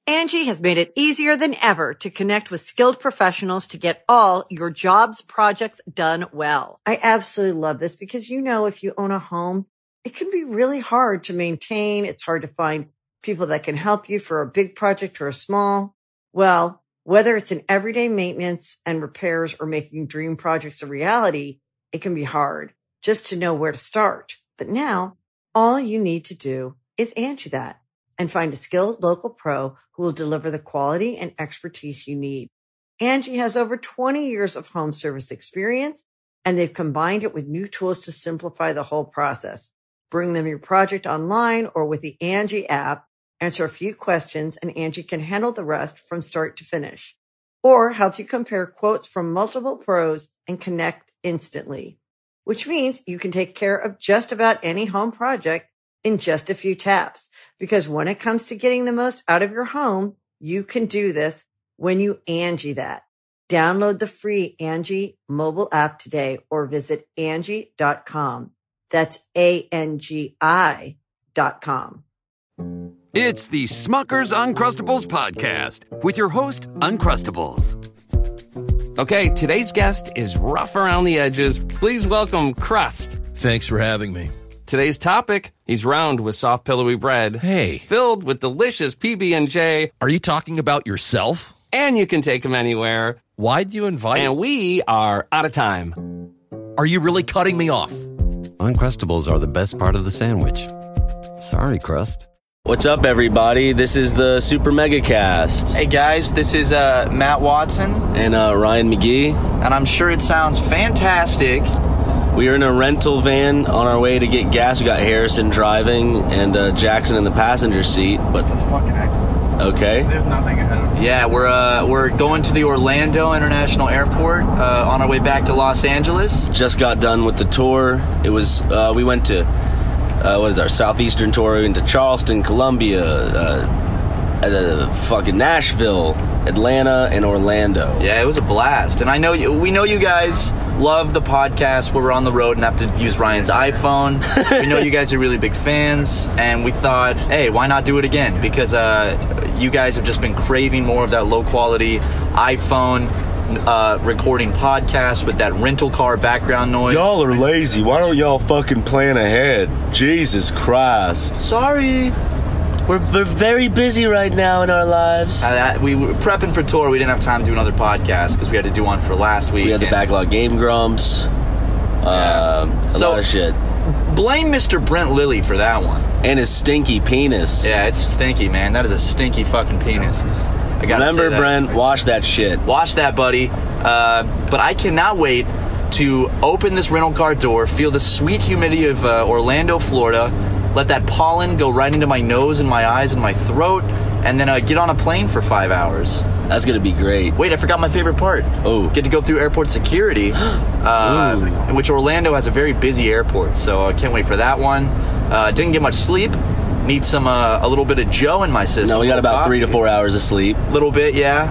Angie has made it easier than ever to connect with skilled professionals to get all your jobs projects done well. I absolutely love this because, if you own a home, it can be really hard to maintain. It's hard to find people that can help you for a big project or a small. Well, whether it's in everyday maintenance and repairs or making dream projects a reality, it can be hard just to know where to start. But now all you need to do is Angie that and find a skilled local pro who will deliver the quality and expertise you need. Angie has over 20 years of home service experience, and they've combined it with new tools to simplify the whole process. Bring them your project online or with the Angie app, answer a few questions, and Angie can handle the rest from start to finish. Or help you compare quotes from multiple pros and connect instantly, which means you can take care of just about any home project in just a few taps. Because when it comes to getting the most out of your home, you can do this when you Angie that. Download the free Angie mobile app today or visit Angie.com. That's ANGI.com. It's the Smucker's Uncrustables podcast with your host, Uncrustables. Okay, today's guest is rough around the edges. Please welcome Crust. Thanks for having me. Today's topic, he's round with soft, pillowy bread. Hey. Filled with delicious PB&J. Are you talking about yourself? And you can take him anywhere. Why'd you invite? And we are out of time. Are you really cutting me off? Uncrustables are the best part of the sandwich. Sorry, Crust. What's up, everybody? This is the Super Mega Cast. Hey, guys, this is Matt Watson. And Ryan McGee. And I'm sure it sounds fantastic. We are in a rental van on our way to get gas. We got Harrison driving and Jackson in the passenger seat. But the fucking exit. Okay. There's nothing ahead of us. Yeah, we're going to the Orlando International Airport on our way back to Los Angeles. Just got done with the tour. It was we went to what is our southeastern tour? We went to Charleston, Columbia, fucking Nashville, Atlanta, and Orlando. Yeah, it was a blast. And we know you guys love the podcast where we're on the road and have to use Ryan's iPhone. We know you guys are really big fans, and we thought, hey, why not do it again? Because you guys have just been craving more of that low-quality iPhone recording podcast with that rental car background noise. Y'all are lazy. Why don't y'all fucking plan ahead? Jesus Christ. Sorry. We're very busy right now in our lives. We were prepping for tour. We didn't have time to do another podcast because we had to do one for last week. We had the backlog Game Grumps. A lot of shit. Blame Mr. Brent Lilly for that one. And his stinky penis. Yeah, it's stinky, man. That is a stinky fucking penis. I gotta Remember, say Brent, wash that shit. Wash that, buddy. But I cannot wait to open this rental car door, feel the sweet humidity of Orlando, Florida, let that pollen go right into my nose and my eyes and my throat, and then get on a plane for 5 hours. That's going to be great. Wait, I forgot my favorite part. Oh. Get to go through airport security, which Orlando has a very busy airport, so I can't wait for that one. Didn't get much sleep. Need some a little bit of Joe in my system. No, we got about 3 to 4 hours of sleep. Little bit, yeah.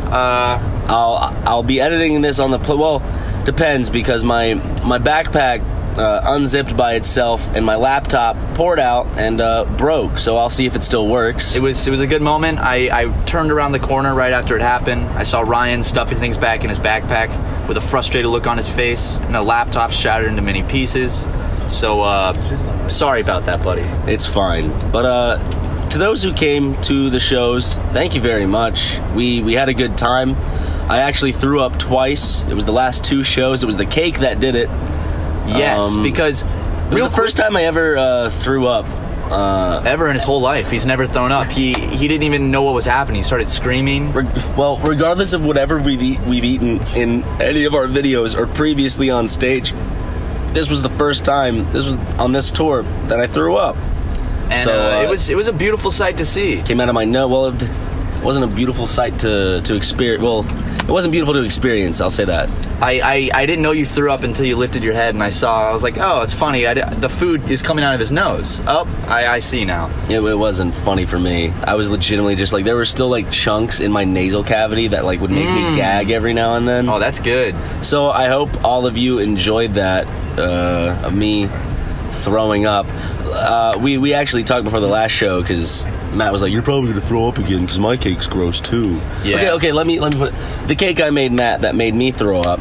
I'll be editing this on the well, depends, because my backpack unzipped by itself and my laptop poured out and broke, so I'll see if it still works. It was a good moment. I turned around the corner right after it happened. I saw Ryan stuffing things back in his backpack with a frustrated look on his face, and a laptop shattered into many pieces. So sorry about that, buddy. It's fine. But to those who came to the shows, thank you very much. We had a good time. I actually threw up twice. It was the last 2 shows. It was the cake that did it. Yes, because it was the first time I ever threw up. Ever in his whole life. He's never thrown up. He didn't even know what was happening. He started screaming. Well, regardless of whatever we've eaten in any of our videos or previously on stage, this was the first time, this was on this tour, that I threw up. And so, it was a beautiful sight to see. Came out of my nose. Well, it wasn't a beautiful sight to experience. Well, it wasn't beautiful to experience, I'll say that. I didn't know you threw up until you lifted your head, and I was like, oh, it's funny. The food is coming out of his nose. Oh, I see now. It wasn't funny for me. I was legitimately just like, there were still like chunks in my nasal cavity that like would make me gag every now and then. Oh, that's good. So I hope all of you enjoyed that, of me throwing up. We actually talked before the last show because Matt was like, "You're probably gonna throw up again because my cake's gross too." Yeah. Okay. Let me put it. The cake I made, Matt, that made me throw up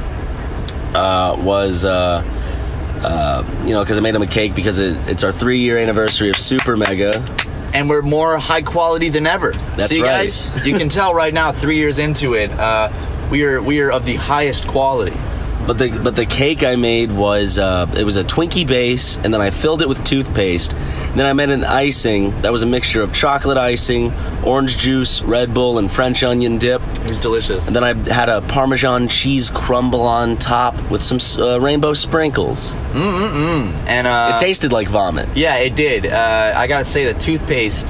was because I made him a cake because it's our 3-year anniversary of Super Mega. And we're more high quality than ever. That's See, right. guys, you can tell right now, 3 years into it, we are of the highest quality. But the cake I made was it was a Twinkie base, and then I filled it with toothpaste. And then I made an icing that was a mixture of chocolate icing, orange juice, Red Bull, and French onion dip. It was delicious. And then I had a Parmesan cheese crumble on top with some rainbow sprinkles. And It tasted like vomit. yeah, it did. I gotta say, the toothpaste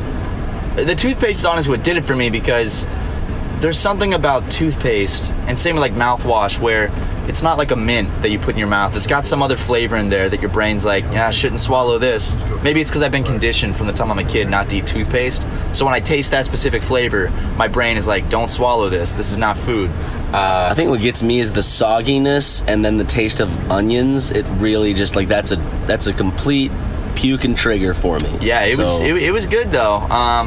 is honestly what did it for me, because there's something about toothpaste, and same with like mouthwash, where it's not like a mint that you put in your mouth. It's got some other flavor in there that your brain's like, yeah, I shouldn't swallow this. Maybe it's because I've been conditioned from the time I'm a kid not to eat toothpaste. So when I taste that specific flavor, my brain is like, don't swallow this. This is not food. I think what gets me is the sogginess, and then the taste of onions. It really just like that's a complete puke and trigger for me. Yeah, it was good though.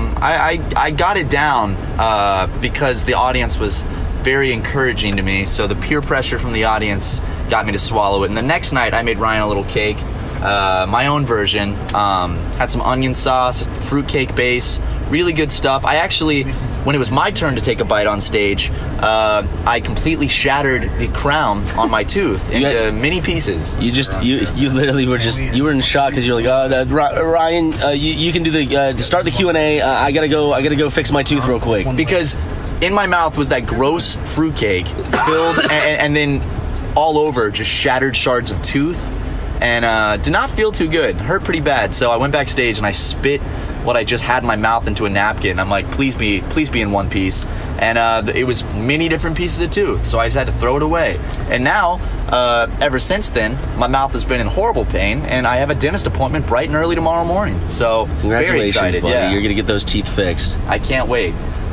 I got it down because the audience was very encouraging to me. So the peer pressure from the audience got me to swallow it. And the next night, I made Ryan a little cake, my own version. Had some onion sauce, fruitcake base, really good stuff. I actually, when it was my turn to take a bite on stage, I completely shattered the crown on my tooth into mini pieces. You literally were in shock because you're like, Ryan, you can do to start the Q&A. I gotta go fix my tooth real quick. Because in my mouth was that gross fruitcake filled and then all over just shattered shards of tooth, and did not feel too good. Hurt pretty bad. So I went backstage and I spit what I just had in my mouth into a napkin. I'm like, please be in one piece. And it was many different pieces of tooth, so I just had to throw it away. And now, ever since then, my mouth has been in horrible pain, and I have a dentist appointment bright and early tomorrow morning. So very Congratulations, excited. buddy. Yeah. You're gonna get those teeth fixed. I can't wait.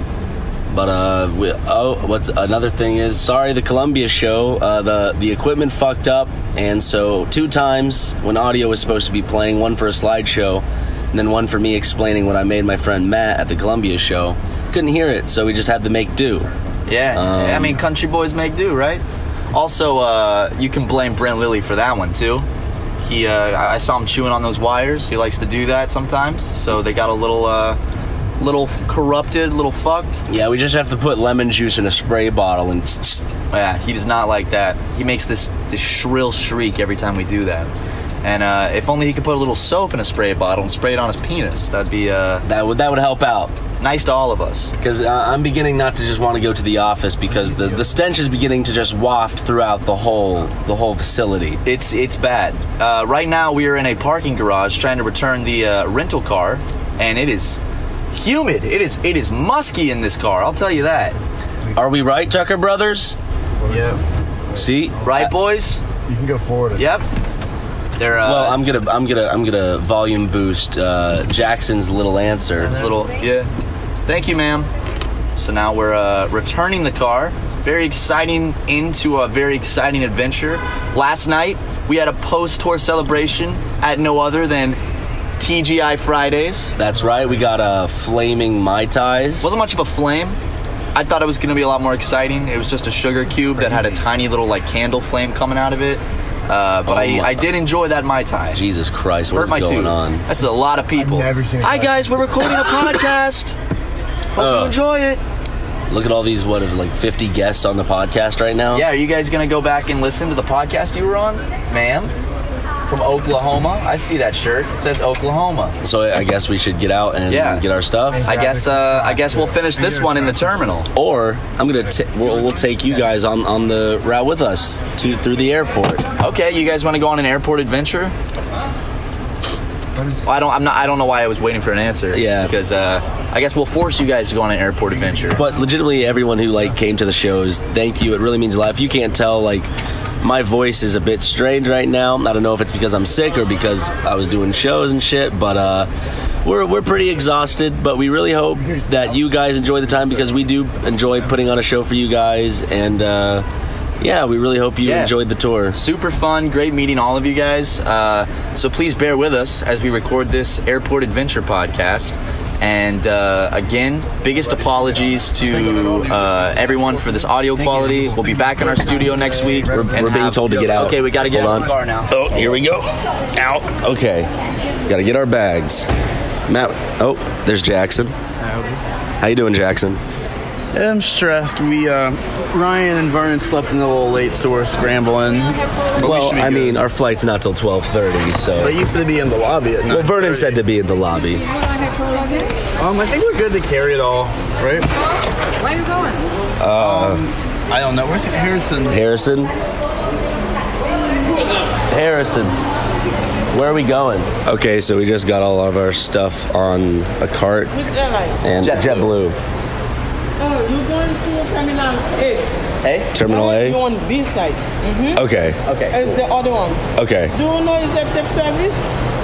But what's another thing is, sorry, the Columbia show, the equipment fucked up, and so 2 times when audio was supposed to be playing, one for a slideshow, and then one for me explaining what I made my friend Matt at the Columbia show, couldn't hear it, so we just had to make do. Yeah, I mean, country boys make do, right? Also, you can blame Brent Lilly for that one too. I saw him chewing on those wires. He likes to do that sometimes, so they got a little corrupted, little fucked. Yeah, we just have to put lemon juice in a spray bottle and Yeah, he does not like that. He makes this shrill shriek every time we do that. And if only he could put a little soap in a spray bottle and spray it on his penis, that'd be that would help out. Nice to all of us. Because I'm beginning not to just want to go to the office because the stench is beginning to just waft throughout the whole facility. It's bad. Right now we are in a parking garage trying to return the rental car, and it is humid. It is musky in this car. I'll tell you that. Are we right, Tucker Brothers? Yeah. See, Right, boys? You can go forward. Yep. They're well, I'm gonna volume boost Jackson's little answer. yeah. Thank you, ma'am. So now we're returning the car. Very exciting into a very exciting adventure. Last night we had a post-tour celebration at no other than TGI Fridays. That's right. We got flaming Mai Tais. Wasn't much of a flame. I thought it was going to be a lot more exciting. It was just a sugar cube that had a tiny little like candle flame coming out of it. But I did enjoy that Mai Tai. Jesus Christ, Hurt what's my going tooth. on? That's a lot of people. I've never seen a Hi Mai guys, we're recording a podcast. Hope you enjoy it. Look at all these, like 50 guests on the podcast right now? Yeah, are you guys going to go back and listen to the podcast you were on, ma'am? From Oklahoma. I see that shirt. It says Oklahoma. So I guess we should get out and get our stuff. I guess we'll finish this one in the terminal. Or we'll take you guys on the route with us through the airport. Okay, you guys want to go on an airport adventure? Well, I don't know why I was waiting for an answer. Yeah. Because I guess we'll force you guys to go on an airport adventure. But legitimately, everyone who came to the shows, thank you. It really means a lot. If you can't tell, my voice is a bit strained right now. I don't know if it's because I'm sick or because I was doing shows and shit, but we're pretty exhausted. But we really hope that you guys enjoy the time because we do enjoy putting on a show for you guys, and we really hope you enjoyed the tour. Super fun, great meeting all of you guys. So please bear with us as we record this airport adventure podcast. And again, biggest apologies to everyone for this audio quality. We'll be back in our studio next week. We're being told to get out. Okay, we got to get out of the car now. Oh, here we go. Out. Okay. Got to get our bags. Matt. Oh, there's Jackson. How you doing, Jackson? I'm stressed. Ryan and Vernon slept in a little late, so we're scrambling. But Well, we I mean, our flight's not till 12:30, so. But you said to be in the lobby at 9:30. Well, Vernon said to be in the lobby. I think we're good to carry it all, right? Where are you going? I don't know. Where's Harrison? Harrison. Where are we going? Okay, so we just got all of our stuff on a cart. Which airline? And JetBlue. Oh, you're going to Terminal A. Terminal A? You're on B side. Mm-hmm. Okay. It's the other one. Okay. Do you know it's a tip service?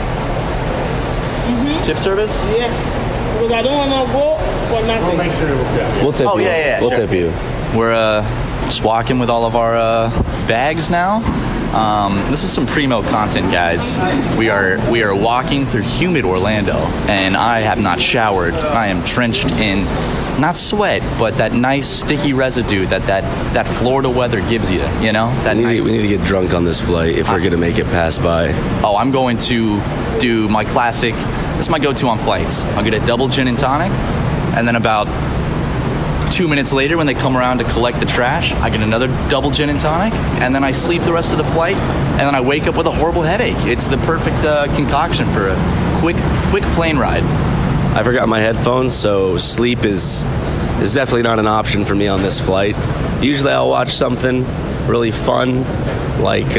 Tip service? Yes. Because I don't want to go for nothing. Make sure we'll tap you. We'll tip Oh, you. yeah, We'll sure. tip you. We're just walking with all of our bags now. This is some primo content, guys. We are walking through humid Orlando, and I have not showered. I am drenched in not sweat, but that nice sticky residue that Florida weather gives you. You know that We nice. need to get drunk on this flight if we're going to make it pass by. Oh, I'm going to do my classic. This is my go-to on flights. I'll get a double gin and tonic, and then about 2 minutes later, when they come around to collect the trash, I get another double gin and tonic, and then I sleep the rest of the flight, and then I wake up with a horrible headache. It's the perfect concoction for a quick plane ride. I forgot my headphones, so sleep is definitely not an option for me on this flight. Usually I'll watch something really fun, like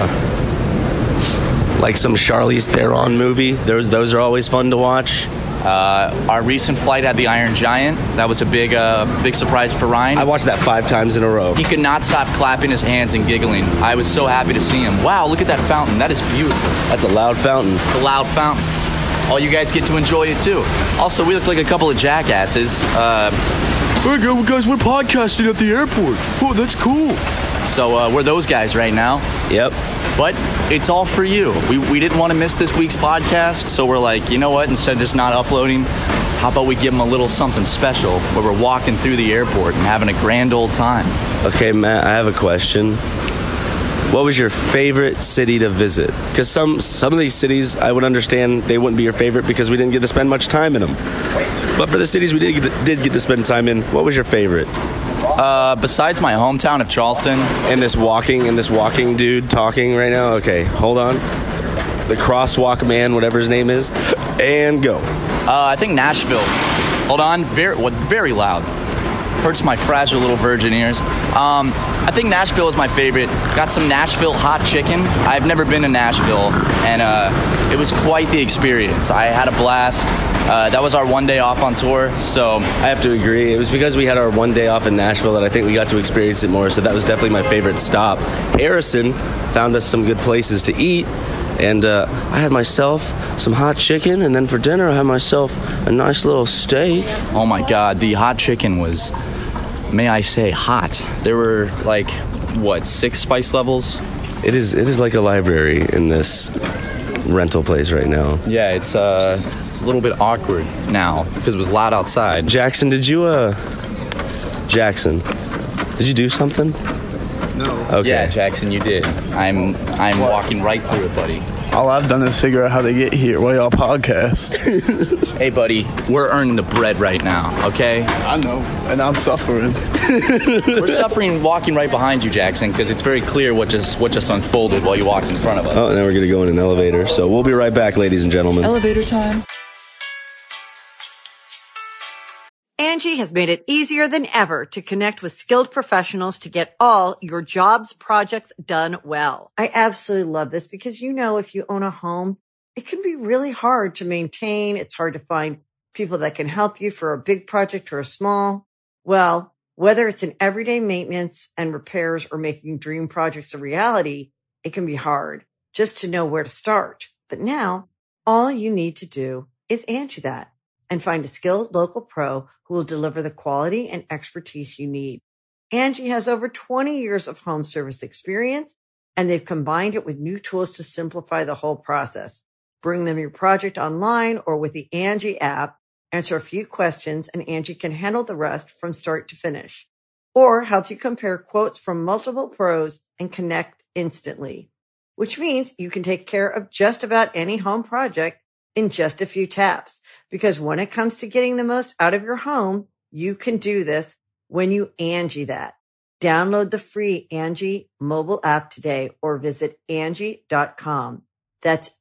some Charlize Theron movie. Those are always fun to watch. Our recent flight had the Iron Giant. That was a big surprise for Ryan. I watched that 5 times in a row. He could not stop clapping his hands and giggling. I was so happy to see him. Wow, look at that fountain. That is beautiful. That's a loud fountain. It's a loud fountain. All you guys get to enjoy it too. Also, we look like a couple of jackasses. Hey guys, we're podcasting at the airport. Oh, that's cool. So we're those guys right now. Yep. But it's all for you. We didn't want to miss this week's podcast, so we're like, you know what? Instead of just not uploading, how about we give them a little something special where we're walking through the airport and having a grand old time. Okay, Matt, I have a question. What was your favorite city to visit? Because some of these cities, I would understand they wouldn't be your favorite because we didn't get to spend much time in them. But for the cities we did get to spend time in, what was your favorite? Besides my hometown of Charleston. And this walking dude talking right now? Okay, hold on. The crosswalk man, whatever his name is, and go. I think Nashville. Hold on, very loud. Hurts my fragile little virgin ears. I think Nashville is my favorite. Got some Nashville hot chicken. I've never been to Nashville, and it was quite the experience. I had a blast. That was our one day off on tour, so I have to agree. It was because we had our one day off in Nashville that I think we got to experience it more, so that was definitely my favorite stop. Harrison found us some good places to eat, and I had myself some hot chicken, and then for dinner I had myself a nice little steak. Oh my God, the hot chicken was, may I say, hot. There were like, 6 spice levels? It is like a library in this rental place right now. Yeah, it's a little bit awkward now because it was loud outside. Jackson, did you do something? No. Okay. Yeah, Jackson, you did. I'm walking right through it, buddy. All I've done is figure out how to get here while y'all podcast. Hey, buddy, we're earning the bread right now, okay? I know, and I'm suffering. We're suffering walking right behind you, Jackson, because it's very clear what just unfolded while you walked in front of us. Oh, now we're going to go in an elevator. So we'll be right back, ladies and gentlemen. Elevator time. Angie has made it easier than ever to connect with skilled professionals to get all your jobs projects done well. I absolutely love this because, if you own a home, it can be really hard to maintain. It's hard to find people that can help you for a big project or a small. Well, whether it's in everyday maintenance and repairs or making dream projects a reality, it can be hard just to know where to start. But now all you need to do is Angie that and find a skilled local pro who will deliver the quality and expertise you need. Angie has over 20 years of home service experience, and they've combined it with new tools to simplify the whole process. Bring them your project online or with the Angie app, answer a few questions, and Angie can handle the rest from start to finish. Or help you compare quotes from multiple pros and connect instantly. Which means you can take care of just about any home project in just a few taps. Because when it comes to getting the most out of your home, you can do this when you Angie that. Download the free Angie mobile app today or visit Angie.com. That's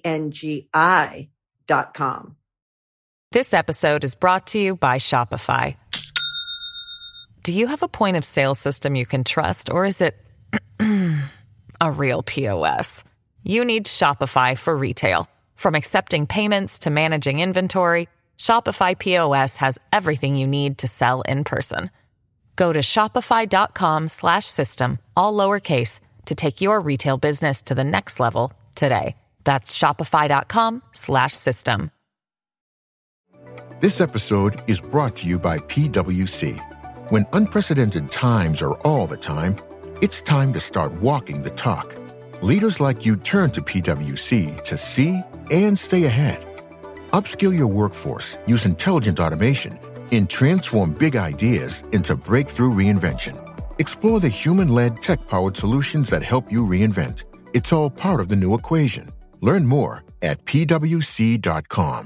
ANGI.com. This episode is brought to you by Shopify. Do you have a point of sale system you can trust, or is it a real POS? You need Shopify for retail. From accepting payments to managing inventory, Shopify POS has everything you need to sell in person. Go to shopify.com/system, all lowercase, to take your retail business to the next level today. That's shopify.com/system. This episode is brought to you by PwC. When unprecedented times are all the time, it's time to start walking the talk. Leaders like you turn to PwC to see and stay ahead. Upskill your workforce, use intelligent automation, and transform big ideas into breakthrough reinvention. Explore the human-led, tech-powered solutions that help you reinvent. It's all part of the new equation. Learn more at pwc.com.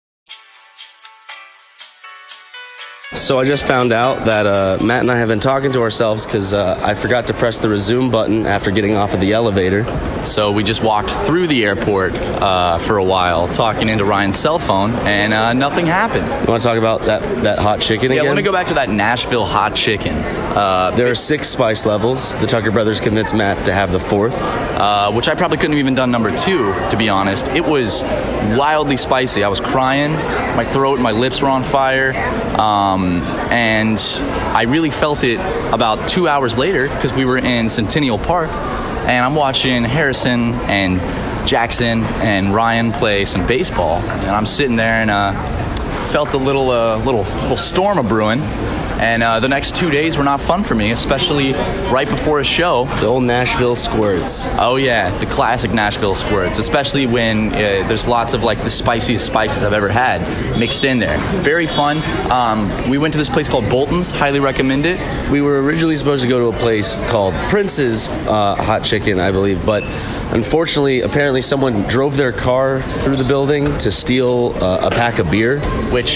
So I just found out that Matt and I have been talking to ourselves because I forgot to press the resume button after getting off of the elevator. So we just walked through the airport for a while, talking into Ryan's cell phone, and nothing happened. You want to talk about that hot chicken again? Yeah, I want to go back to that Nashville hot chicken. There are 6 spice levels. The Tucker brothers convinced Matt to have the 4th. Which I probably couldn't have even done number 2, to be honest. It was wildly spicy. I was crying. My throat and my lips were on fire. And I really felt it about 2 hours later because we were in Centennial Park, and I'm watching Harrison and Jackson and Ryan play some baseball, and I'm sitting there and felt a little storm a brewing. And the next 2 days were not fun for me, especially right before a show. The old Nashville squirts. Oh yeah, the classic Nashville squirts, especially when there's lots of like the spiciest spices I've ever had mixed in there. Very fun. We went to this place called Bolton's. Highly recommend it. We were originally supposed to go to a place called Prince's Hot Chicken, I believe, but unfortunately, apparently someone drove their car through the building to steal a pack of beer. Which,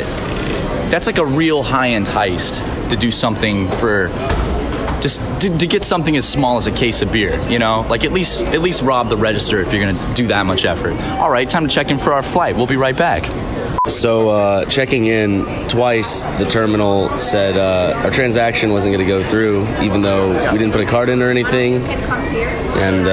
that's like a real high-end heist to do something for... Just to get something as small as a case of beer, you know? Like, at least rob the register if you're going to do that much effort. All right, time to check in for our flight. We'll be right back. So, checking in twice, the terminal said our transaction wasn't going to go through, even though we didn't put a card in or anything. And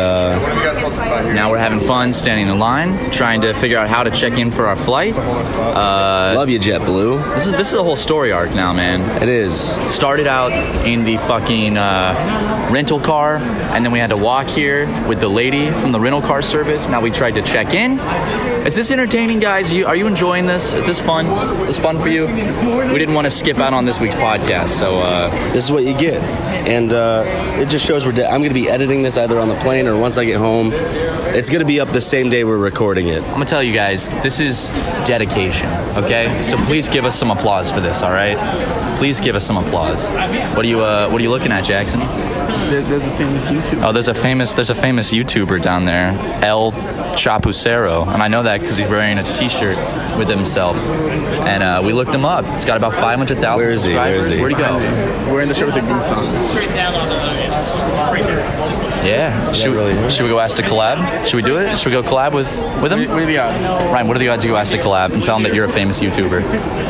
now we're having fun standing in line, trying to figure out how to check in for our flight. Love you, JetBlue. This is a whole story arc now, man. It is. It started out in the fucking rental car, and then we had to walk here with the lady from the rental car service. Now we tried to check in. Is this entertaining, guys? Are you enjoying this? Is this fun? Is this fun for you? We didn't want to skip out on this week's podcast, so... This is what you get. And it just shows I'm going to be editing this either on the plane or once I get home. It's going to be up the same day we're recording it. I'm going to tell you guys, this is dedication, okay? So please give us some applause for this, all right? Please give us some applause. What are you looking at, Jackson? There's a famous YouTuber. Oh, there's a famous YouTuber down there, El Chapucero, and I know that because he's wearing a T-shirt with himself. And we looked him up. It's got about 500,000 subscribers. Where'd he go? We're in the shirt with the goose on. Straight down on the right there. Yeah. Should we go ask to collab? Should we do it? Should we go collab with him? What are the odds? Ryan, what are the odds you go ask to collab and tell him that you're a famous YouTuber?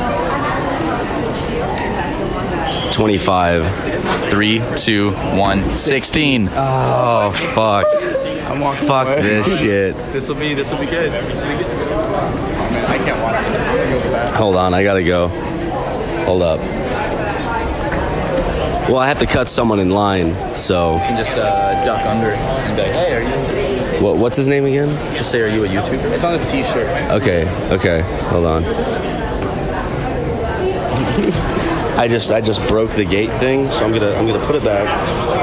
25. 3, 2, 1, 16. Oh, fuck. Fuck this shit. This will be good. Oh, man, I can't watch it. Hold on, I gotta go. Hold up. Well, I have to cut someone in line, so... You can just duck under and be like, hey, are you... What's his name again? Just say, are you a YouTuber? It's on his T-shirt. Okay. Hold on. I just broke the gate thing, so I'm gonna put it back.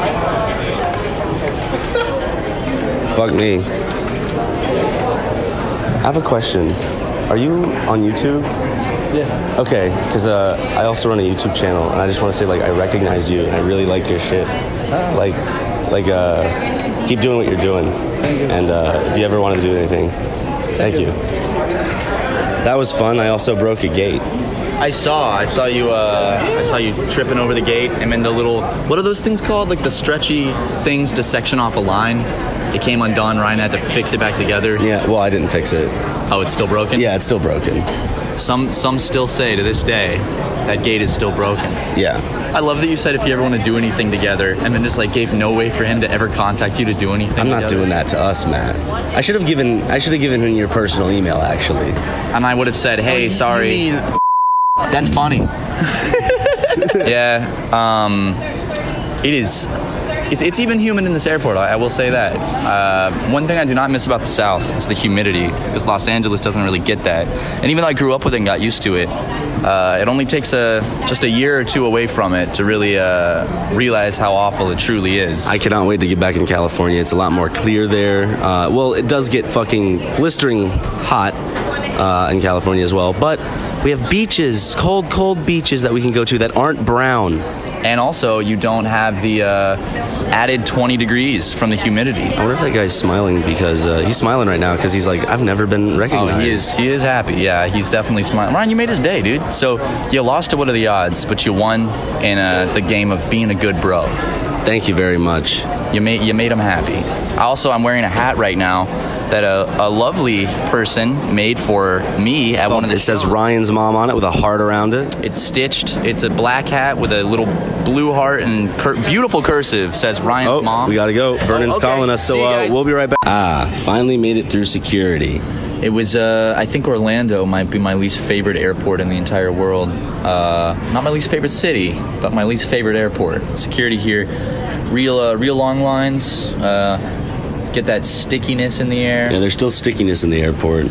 Fuck me. I have a question. Are you on YouTube? Yeah. Okay, because I also run a YouTube channel, and I just want to say, like, I recognize you, and I really like your shit. Keep doing what you're doing. Thank you. And if you ever want to do anything, thank you. That was fun. I also broke a gate. I saw you tripping over the gate, and then the little, what are those things called? Like the stretchy things to section off a line. It came undone. Ryan had to fix it back together. Yeah, well, I didn't fix it. Oh, it's still broken? Yeah, it's still broken. Some still say to this day that gate is still broken. Yeah. I love that you said if you ever want to do anything together, and then just like gave no way for him to ever contact you to do anything. I'm not doing that to us, Matt. I should have given him your personal email, actually. And I would have said, hey, sorry. That's funny. Yeah. It is. It's even humid in this airport, I will say that. One thing I do not miss about the South is the humidity, because Los Angeles doesn't really get that. And even though I grew up with it and got used to it, it only takes just a year or two away from it to really realize how awful it truly is. I cannot wait to get back in California. It's a lot more clear there. Well, it does get fucking blistering hot in California as well, but we have beaches, cold beaches that we can go to that aren't brown. And also, you don't have the added 20 degrees from the humidity. I wonder if that guy's smiling because he's smiling right now because he's like, I've never been recognized. Oh, he is happy. Yeah, he's definitely smiling. Ryan, you made his day, dude. So you lost to What Are the Odds, but you won in the game of being a good bro. Thank you very much. You made him happy. I'm wearing a hat right now that a lovely person made for me at one of the shows. It says Ryan's mom on it with a heart around it. It's stitched. It's a black hat with a little blue heart and beautiful cursive. Says Ryan's mom. We gotta go. Vernon's calling us, so we'll be right back. Finally made it through security. It was, I think Orlando might be my least favorite airport in the entire world. Not my least favorite city, but my least favorite airport. Security here, real long lines. Get that stickiness in the air. Yeah, there's still stickiness in the airport.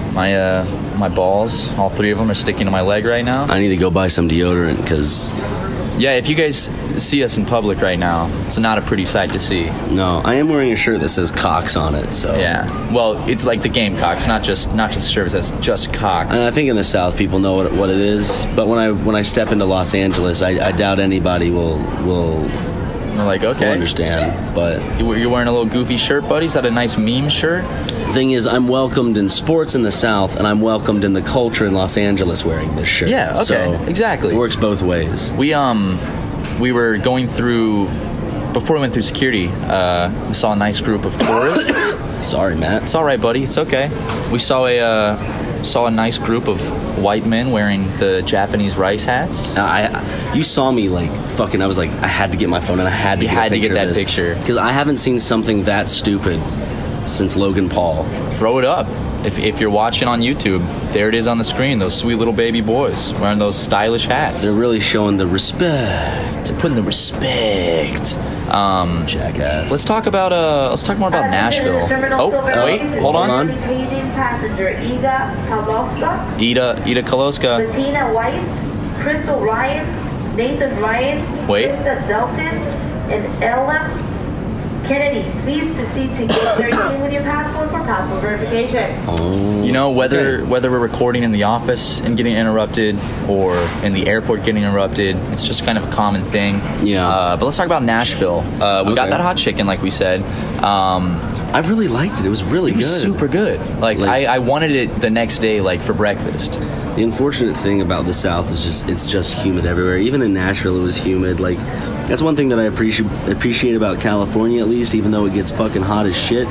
My balls, all three of them are sticking to my leg right now. I need to go buy some deodorant because... Yeah, if you guys see us in public right now, it's not a pretty sight to see. No, I am wearing a shirt that says Cox on it, so... Yeah, well, it's like the game Cox, not just a shirt that says just Cox. And I think in the South people know what it is, but when I step into Los Angeles, I doubt anybody will They're like, okay. will understand, but... You're wearing a little goofy shirt, buddy? Is that a nice meme shirt? The thing is, I'm welcomed in sports in the South, and I'm welcomed in the culture in Los Angeles wearing this shirt. Yeah, okay, so exactly. It works both ways. We were going through... Before we went through security, we saw a nice group of tourists. Sorry, Matt. It's all right, buddy. It's okay. We saw a nice group of white men wearing the Japanese rice hats. You saw me like fucking. I was like, I had to get my phone and I had to get that picture because I haven't seen something that stupid since Logan Paul. Throw it up. If you're watching on YouTube, there it is on the screen. Those sweet little baby boys wearing those stylish hats. They're really showing the respect. They're putting the respect. Jackass. Let's talk more about Nashville. Oh, wait, hold on. Passenger Ida Kaloska. Ida Kaloska. Bettina Weiss, Crystal Ryan, Nathan Ryan, wait. Krista Dalton, and Ellen Kennedy. Please proceed to gate 13 with your passport for passport verification. Oh, you know, whether we're recording in the office and getting interrupted or in the airport getting interrupted, it's just kind of a common thing. Yeah. But let's talk about Nashville. We got that hot chicken, like we said. I really liked it. It was really good. It was super good. Like I wanted it the next day, like for breakfast. The unfortunate thing about the South is it's just humid everywhere. Even in Nashville, it was humid. Like, that's one thing that I appreciate about California, at least, even though it gets fucking hot as shit.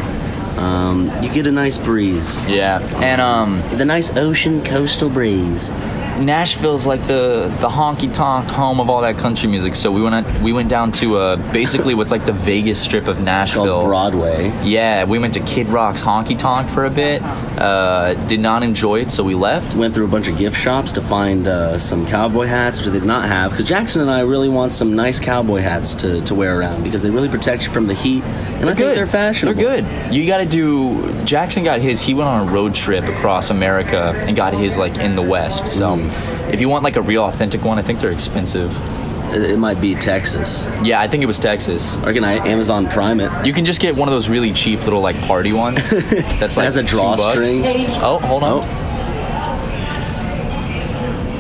You get a nice breeze. Yeah, and the nice ocean coastal breeze. Nashville's like the honky tonk home of all that country music. So we went down to basically what's like the Vegas strip of Nashville. Called Broadway. Yeah, we went to Kid Rock's honky tonk for a bit. Did not enjoy it, so we left. Went through a bunch of gift shops to find some cowboy hats, which they did not have. Because Jackson and I really want some nice cowboy hats to wear around because they really protect you from the heat. And I think they're fashionable. They're good. You got to do. Jackson got his. He went on a road trip across America and got his like in the West. So. If you want like a real authentic one, I think they're expensive. It might be Texas. Yeah, I think it was Texas. Or can I Amazon Prime it? You can just get one of those really cheap little like party ones. That's like it has a drawstring. Oh, hold on.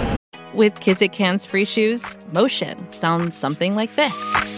With Kizik hands-free shoes, motion sounds something like this.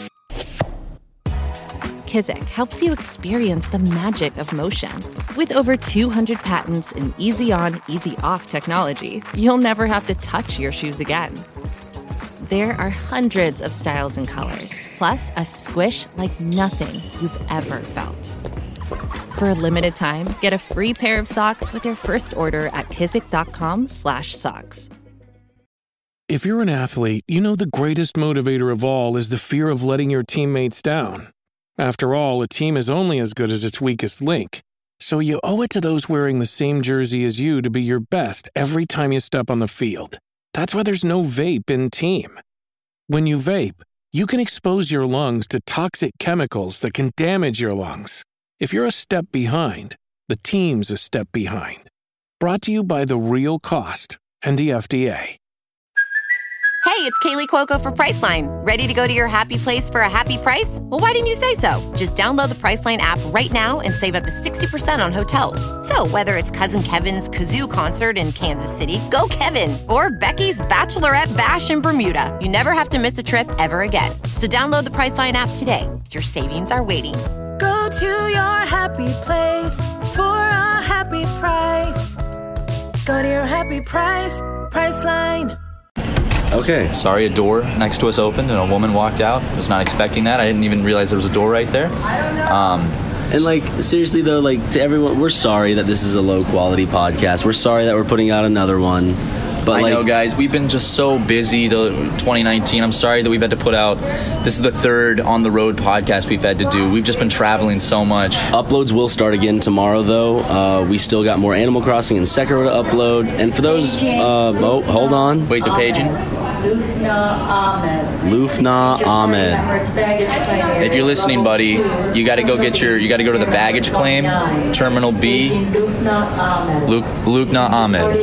Kizik helps you experience the magic of motion. With over 200 patents and easy-on, easy-off technology, you'll never have to touch your shoes again. There are hundreds of styles and colors, plus a squish like nothing you've ever felt. For a limited time, get a free pair of socks with your first order at kizik.com/socks. If you're an athlete, you know the greatest motivator of all is the fear of letting your teammates down. After all, a team is only as good as its weakest link. So you owe it to those wearing the same jersey as you to be your best every time you step on the field. That's why there's no vape in team. When you vape, you can expose your lungs to toxic chemicals that can damage your lungs. If you're a step behind, the team's a step behind. Brought to you by The Real Cost and the FDA. Hey, it's Kaylee Cuoco for Priceline. Ready to go to your happy place for a happy price? Well, why didn't you say so? Just download the Priceline app right now and save up to 60% on hotels. So whether it's Cousin Kevin's Kazoo Concert in Kansas City, go Kevin, or Becky's Bachelorette Bash in Bermuda, you never have to miss a trip ever again. So download the Priceline app today. Your savings are waiting. Go to your happy place for a happy price. Go to your happy price, Priceline. Okay. Sorry, a door next to us opened and a woman walked out. I was not expecting that. I didn't even realize there was a door right there. And like, seriously though, like, to everyone, we're sorry that this is a low quality podcast. We're sorry that we're putting out another one. But I know, guys, we've been just so busy, 2019. I'm sorry that we've had to put out, this is the third on the road podcast we've had to do. We've just been traveling so much. Uploads will start again tomorrow, though. We still got more Animal Crossing and Sekiro to upload. And for those, hold on. Wait, the paging? Lufna Ahmed. If you're listening, buddy, you got to go to the baggage claim, Terminal B. Lufna Ahmed.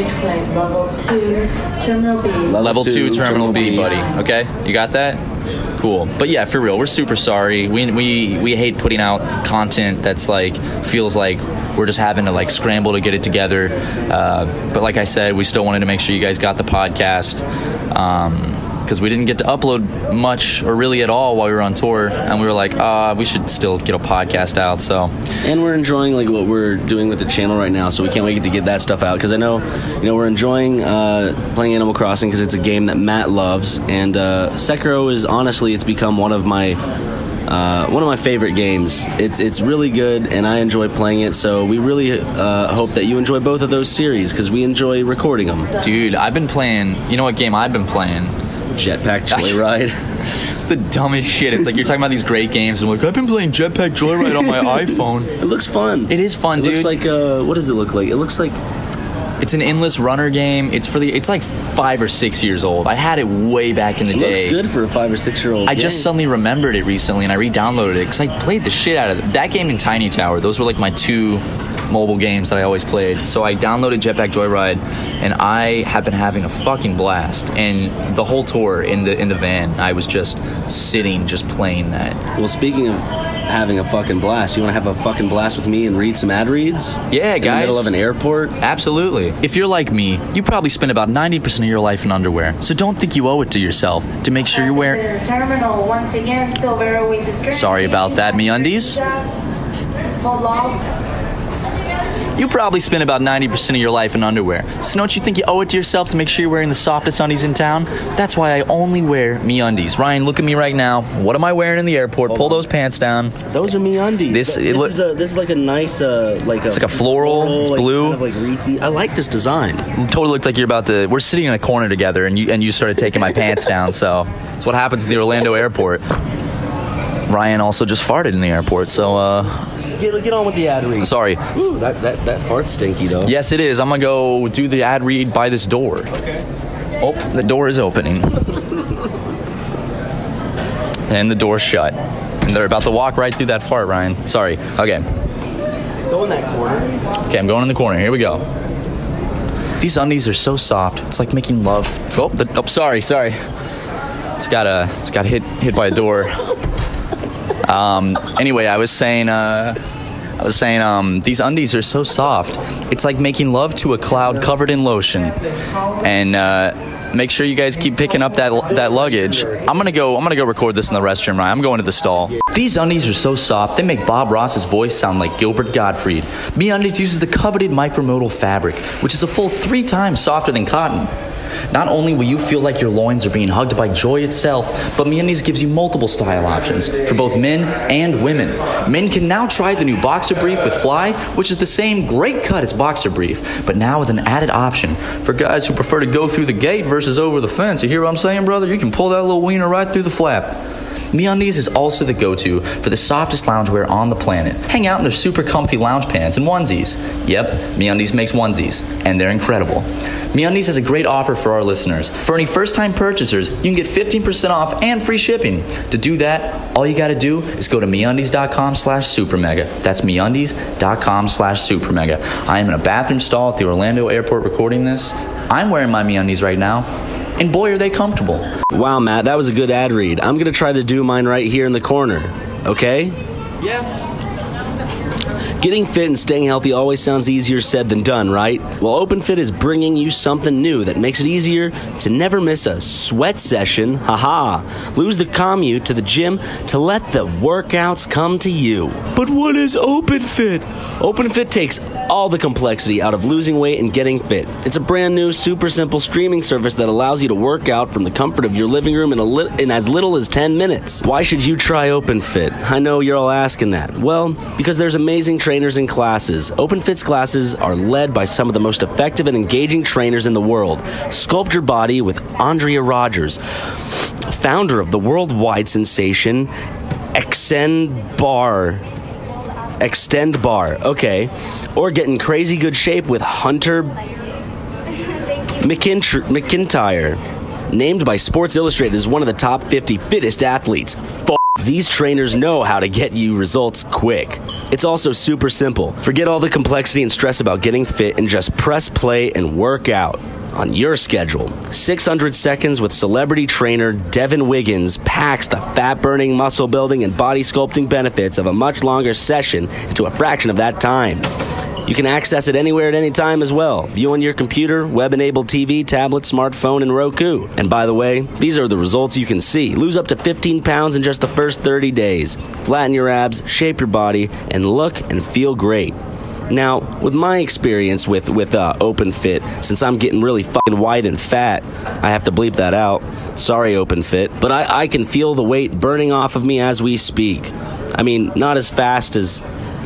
Level 2, Terminal B, buddy. Okay, you got that? Cool. But yeah, for real, we're super sorry. We hate putting out content that's like feels like we're just having to like scramble to get it together. But like I said, we still wanted to make sure you guys got the podcast. Because we didn't get to upload much or really at all while we were on tour, and we were like, we should still get a podcast out. So, and we're enjoying like what we're doing with the channel right now, so we can't wait to get that stuff out. Because I know, we're enjoying playing Animal Crossing because it's a game that Matt loves, and Sekiro is honestly, it's become one of my favorite games. It's really good, and I enjoy playing it. So we really hope that you enjoy both of those series because we enjoy recording them. Dude, I've been playing. You know what game I've been playing? Jetpack Joyride. It's the dumbest shit. It's like you're talking about these great games, and I'm like, I've been playing Jetpack Joyride on my iPhone. It looks fun. It is fun, dude. It looks like what does it look like? It looks like it's an endless runner game. It's like 5 or 6 years old. I had it way back in the day. It looks good for a 5 or 6 year old. I just suddenly remembered it recently, and I re-downloaded it because I played the shit out of it. That game and Tiny Tower. Those were like my two mobile games that I always played. So I downloaded Jetpack Joyride, and I have been having a fucking blast. And the whole tour in the van, I was just sitting, just playing that. Well, speaking of having a fucking blast, you want to have a fucking blast with me and read some ad reads? Yeah, guys. In the middle of an airport? Absolutely. If you're like me, you probably spend about 90% of your life in underwear. So don't think you owe it to yourself to make sure you're wearing... Terminal, once again, Silver Oasis. Sorry about that, MeUndies. Hold on. You probably spend about 90% of your life in underwear. So don't you think you owe it to yourself to make sure you're wearing the softest undies in town? That's why I only wear MeUndies. Ryan, look at me right now. What am I wearing in the airport? Pull those pants down. Those are MeUndies. This is like a nice it's like a floral. It's blue. Kind of like leafy. I like this design. It totally looks like you're about to. We're sitting in a corner together, and you started taking my pants down. So that's what happens in the Orlando airport. Ryan also just farted in the airport. So Get on with the ad read. Sorry. Ooh, that fart's stinky, though. Yes, it is. I'm going to go do the ad read by this door. Okay. Oh, the door is opening. And the door's shut. And they're about to walk right through that fart, Ryan. Sorry. Okay. Go in that corner. Okay, I'm going in the corner. Here we go. These undies are so soft. It's like making love. Sorry. It's got hit by a door. Anyway, I was saying, these undies are so soft. It's like making love to a cloud covered in lotion. And make sure you guys keep picking up that luggage. I'm gonna go record this in the restroom, right? I'm going to the stall. These undies are so soft, they make Bob Ross's voice sound like Gilbert Gottfried. MeUndies uses the coveted micromodal fabric, which is a full 3 times softer than cotton. Not only will you feel like your loins are being hugged by joy itself, but MeUndies gives you multiple style options for both men and women. Men can now try the new Boxer Brief with Fly, which is the same great cut as Boxer Brief, but now with an added option for guys who prefer to go through the gate versus over the fence. You hear what I'm saying, brother? You can pull that little wiener right through the flap. MeUndies is also the go-to for the softest loungewear on the planet. Hang out in their super comfy lounge pants and onesies. Yep, MeUndies makes onesies, and they're incredible. MeUndies has a great offer for our listeners. For any first-time purchasers, you can get 15% off and free shipping. To do that, all you gotta do is go to MeUndies.com/supermega. That's MeUndies.com/supermega. I am in a bathroom stall at the Orlando airport recording this. I'm wearing my MeUndies right now, and boy, are they comfortable. Wow, Matt, that was a good ad read. I'm going to try to do mine right here in the corner, okay? Yeah. Getting fit and staying healthy always sounds easier said than done, right? Well, OpenFit is bringing you something new that makes it easier to never miss a sweat session. Haha. Lose the commute to the gym to let the workouts come to you. But what is OpenFit? OpenFit takes all the complexity out of losing weight and getting fit. It's a brand new, super simple streaming service that allows you to work out from the comfort of your living room in as little as 10 minutes. Why should you try OpenFit? I know you're all asking that. Well, because there's amazing trainers and classes. OpenFit's classes are led by some of the most effective and engaging trainers in the world. Sculpt Your Body with Andrea Rogers, founder of the worldwide sensation Extend Bar, okay. Or get in crazy good shape with Hunter McIntyre, named by Sports Illustrated as one of the top 50 fittest athletes. These trainers know how to get you results quick. It's also super simple. Forget all the complexity and stress about getting fit and just press play and work out on your schedule. 600 seconds with celebrity trainer Devin Wiggins packs the fat-burning, muscle-building, and body sculpting benefits of a much longer session into a fraction of that time. You can access it anywhere at any time as well. View on your computer, web-enabled TV, tablet, smartphone, and Roku. And by the way, these are the results you can see. Lose up to 15 pounds in just the first 30 days. Flatten your abs, shape your body, and look and feel great. Now, with my experience with OpenFit, since I'm getting really fucking white and fat, I have to bleep that out. Sorry, OpenFit. But I can feel the weight burning off of me as we speak. I mean, not as fast as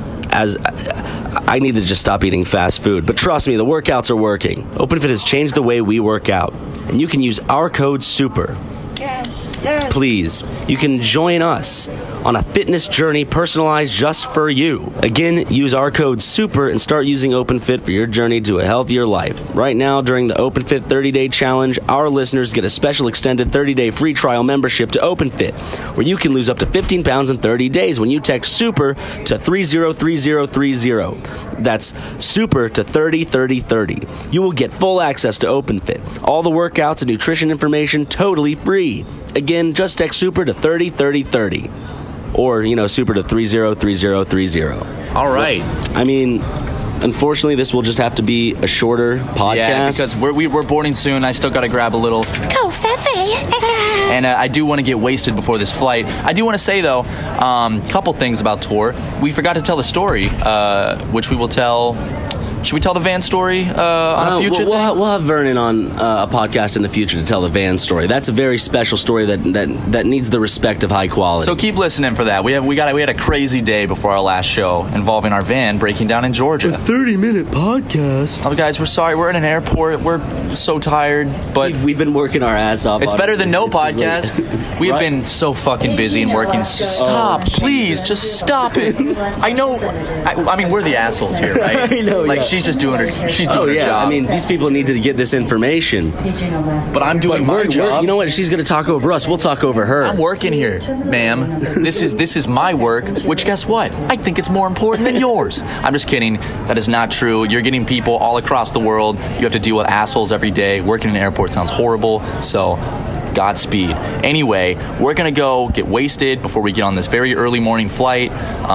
I need to just stop eating fast food. But trust me, the workouts are working. OpenFit has changed the way we work out. And you can use our code SUPER. Yes. Please, you can join us on a fitness journey personalized just for you. Again, use our code SUPER and start using OpenFit for your journey to a healthier life. Right now, during the OpenFit 30-Day Challenge, our listeners get a special extended 30-day free trial membership to OpenFit, where you can lose up to 15 pounds in 30 days when you text SUPER to 303030. That's SUPER to 303030. You will get full access to OpenFit, all the workouts and nutrition information totally free. Again, just text SUPER to 303030. Or, SUPER to 303030. All right. I mean, unfortunately, this will just have to be a shorter podcast. Yeah, because we're boarding soon. I still got to grab a little Covfefe. And I do want to get wasted before this flight. I do want to say, though, a couple things about tour. We forgot to tell the story, which we will tell. Should we tell the van story on a future thing? We'll have Vernon on a podcast in the future to tell the van story. That's a very special story that needs the respect of high quality. So keep listening for that. We had a crazy day before our last show involving our van breaking down in Georgia. A 30-minute podcast. Oh, guys, we're sorry. We're in an airport. We're so tired, but we've been working our ass off. It's better than no podcast. We've been so fucking busy and working. Stop, please, just stop it. I know. I mean, we're the assholes here, right? I know. Like, she's just doing her. She's doing her job. I mean, these people need to get this information. But I'm doing my job. You know what? She's going to talk over us. We'll talk over her. I'm working here, ma'am. This is my work. Which, guess what? I think it's more important than yours. I'm just kidding. That is not true. You're getting people all across the world. You have to deal with assholes every day. Working in an airport sounds horrible. So Godspeed. Anyway, we're going to go get wasted before we get on this very early morning flight.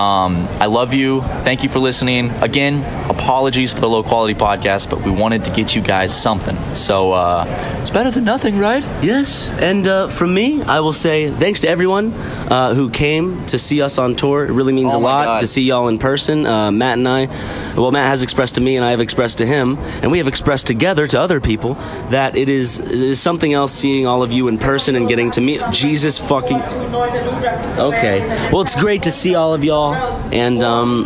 I love you. Thank you for listening. Again, apologies for the low quality podcast, but we wanted to get you guys something. So it's better than nothing, right? Yes. And from me, I will say thanks to everyone who came to see us on tour. It really means a lot to see y'all in person. Matt and I, well, Matt has expressed to me and I have expressed to him, and we have expressed together to other people that it is something else seeing all of you in person and getting to meet Jesus fucking... Okay. Well, it's great to see all of y'all, and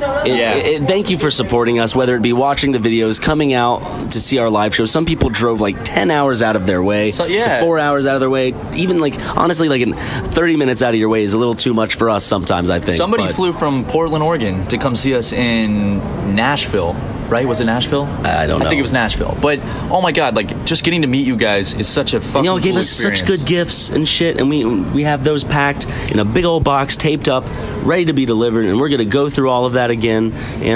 thank you for supporting us, whether it be watching the videos, coming out to see our live show. Some people drove like 10 hours out of their way, to 4 hours out of their way. Even honestly, in 30 minutes out of your way is a little too much for us sometimes, I think. Somebody flew from Portland, Oregon to come see us in Nashville. Right? Was it Nashville? I don't know. I think it was Nashville. But, oh my God, just getting to meet you guys is such a fucking it gave cool us experience. such good gifts and shit, and we have those packed in a big old box, taped up, ready to be delivered, and we're going to go through all of that again.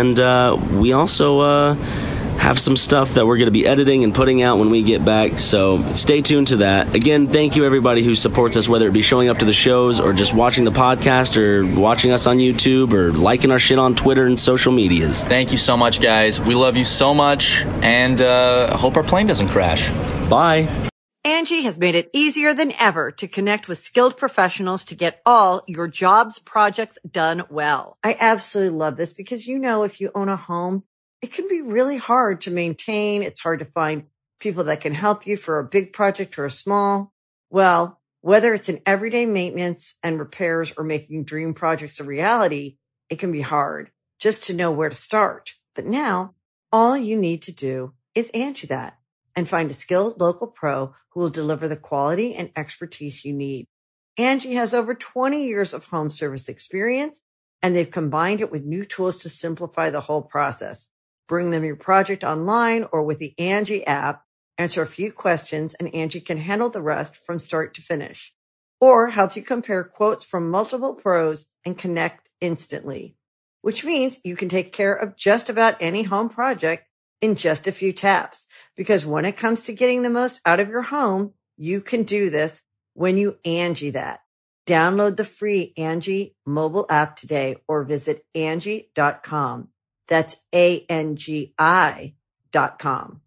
And we also have some stuff that we're going to be editing and putting out when we get back, so stay tuned to that. Again, thank you everybody who supports us, whether it be showing up to the shows or just watching the podcast or watching us on YouTube or liking our shit on Twitter and social medias. Thank you so much, guys. We love you so much, and I hope our plane doesn't crash. Bye. Angie has made it easier than ever to connect with skilled professionals to get all your jobs projects done well. I absolutely love this because, if you own a home, it can be really hard to maintain. It's hard to find people that can help you for a big project or a small. Well, whether it's in everyday maintenance and repairs or making dream projects a reality, it can be hard just to know where to start. But now all you need to do is Angie that and find a skilled local pro who will deliver the quality and expertise you need. Angie has over 20 years of home service experience, and they've combined it with new tools to simplify the whole process. Bring them your project online or with the Angie app, answer a few questions, and Angie can handle the rest from start to finish. Or help you compare quotes from multiple pros and connect instantly, which means you can take care of just about any home project in just a few taps. Because when it comes to getting the most out of your home, you can do this when you Angie that. Download the free Angie mobile app today or visit Angie.com. That's ANGI.com.